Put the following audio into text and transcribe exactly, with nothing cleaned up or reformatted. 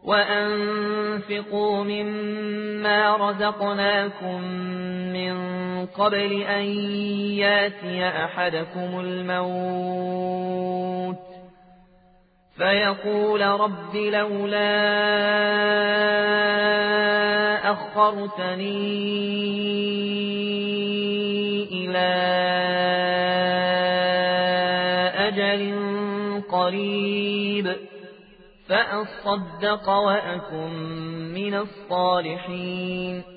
وأنفقوا مما رزقناكم من قبل أن ياتي أحدكم الموت فيقول رب لولا أخرتني إلى أجل قريب فأصدق وأكن من الصالحين